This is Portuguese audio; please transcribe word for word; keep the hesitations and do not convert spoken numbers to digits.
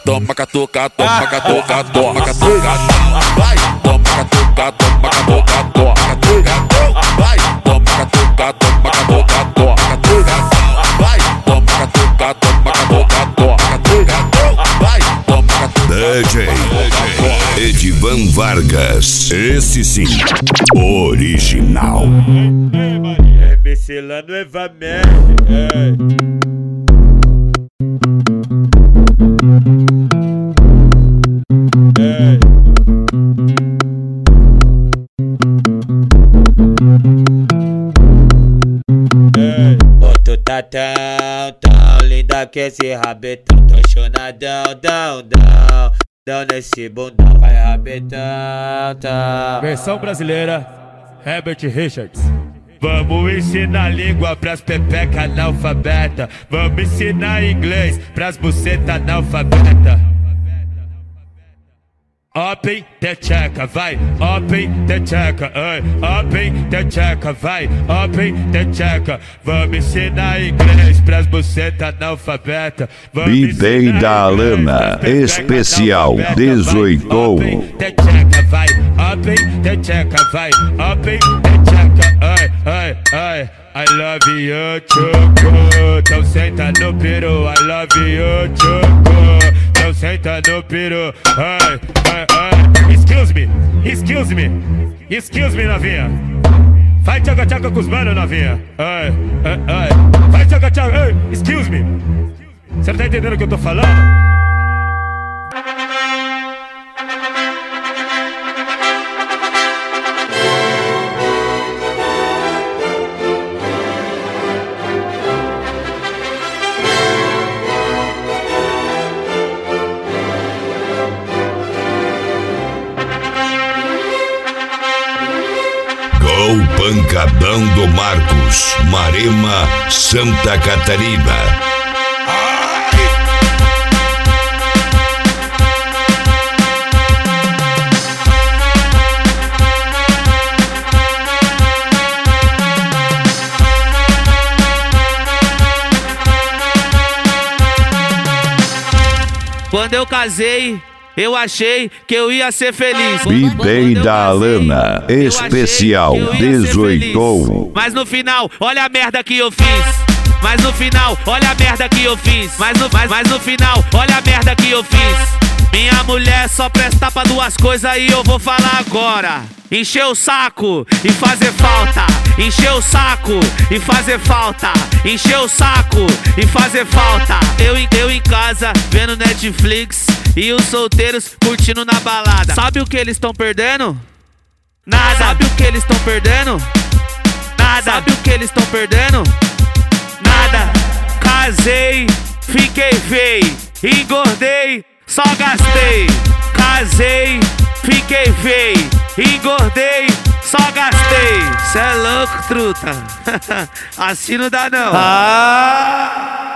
toma catuca, toma catuca, toma catuca, vai, toma catuca, toma catuca, toma catuca, vai, toma catuca, toma catuca, toma catuca, vai, toma catuca, toma catuca, toma catuca, vai, toma catuca. D J Edivan Vargas, esse sim, original. É Michelin novamente. Tu tá tão, tão linda que esse rabetão. Tô chonadão, dão, dão, dão nesse bundão. Vai rabetão, tão. Versão brasileira, Herbert Richards. Vamos ensinar língua pras pepeca analfabeta. Vamos ensinar inglês pras buceta analfabeta. Open the checa, vai, open the checa, ai, open the checa, vai, open the checa. Vamos ensinar inglês pras buceta analfabeta. D J da Alana, especial dezoito. Open the checa, vai, open the checa, vai, open the checa, ai, ai, ai. I love you, choco. Então senta no peru, I love you, choco. Então senta no peru, ai, ai, ai. Excuse me, excuse me, excuse me, novinha. Vai tchaca tchaca com os manos, novinha. Ai, ai, ai. Vai tchaca tchaca, ai, excuse me. Você não tá entendendo o que eu tô falando? O pancadão do Marcos, Marema, Santa Catarina. Quando eu casei, eu achei que eu ia ser feliz. D J da Alana, especial dezoito. Mas no final, olha a merda que eu fiz. Mas no final, olha a merda que eu fiz. Mas no, mas, mas no final, olha a merda que eu fiz. Minha mulher só presta pra duas coisas e eu vou falar agora. Encher o saco e fazer falta. Encher o saco e fazer falta. Encher o saco e fazer falta. Eu, eu em casa, vendo Netflix e os solteiros curtindo na balada. Sabe o que eles estão perdendo? Nada. Sabe o que eles estão perdendo? Nada. Sabe o que eles estão perdendo? Nada. Casei, fiquei feio, engordei, só gastei. Casei, fiquei feio, engordei, só gastei. Cê é louco, truta. Assim não dá não. Ah!